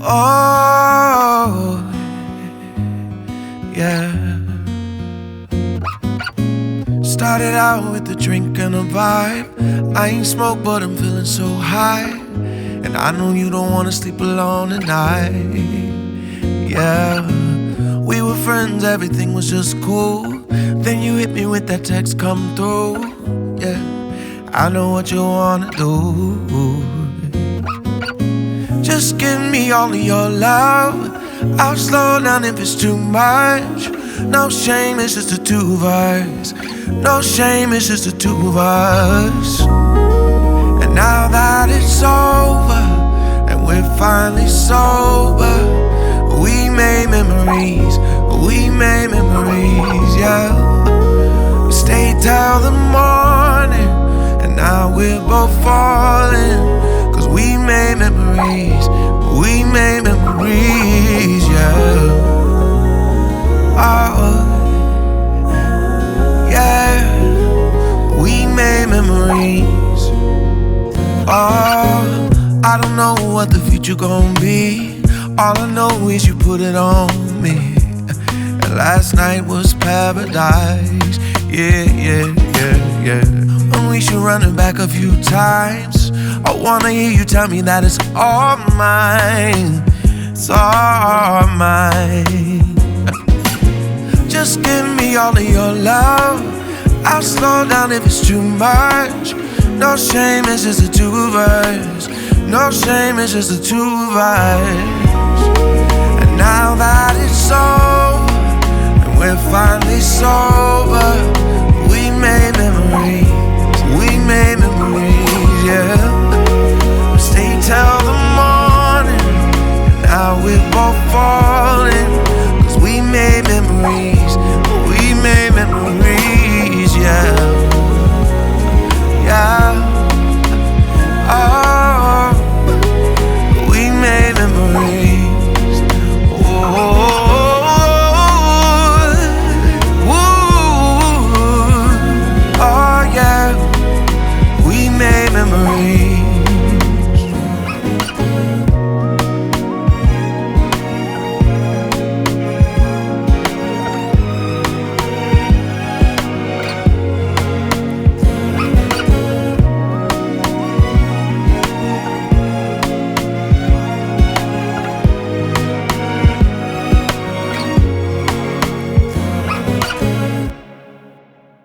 Oh, yeah. Started out with a drink and a vibe. I ain't smoked, but I'm feeling so high. And I know you don't wanna sleep alone tonight. Yeah, we were friends, everything was just cool. Then you hit me with that text, come through. Yeah, I know what you wanna do. Just give me all of your love. I'll slow down if it's too much. No shame, it's just the two of us. No shame, it's just the two of us. And now that it's over and we're finally sober, we made memories, yeah. We stayed till the morning, and now we're both falling. Cause we made memories, yeah. Oh, yeah. We made memories. Oh, I don't know what the future gon' be. All I know is you put it on me. And last night was paradise. Yeah. And we should run it back a few times. I wanna hear you tell me that it's all mine. It's all mine. Just give me all of your love. I'll slow down if it's too much. No shame, it's just the two of us. No shame, it's just the two of us. And now that it's over and we're finally sober, we made